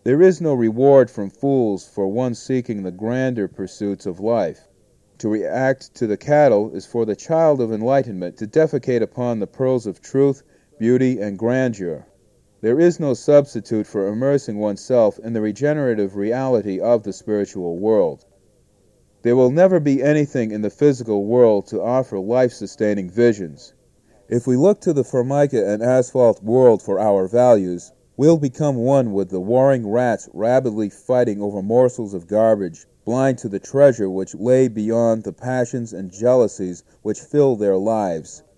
There is no reward from fools for one seeking the grander pursuits of life. To react to the cattle is for the child of enlightenment to defecate upon the pearls of truth, beauty, and grandeur. There is no substitute for immersing oneself in the regenerative reality of the spiritual world. There will never be anything in the physical world to offer life-sustaining visions. If we look to the formica and asphalt world for our values, we'll become one with the warring rats rabidly fighting over morsels of garbage, blind to the treasure which lay beyond the passions and jealousies which fill their lives.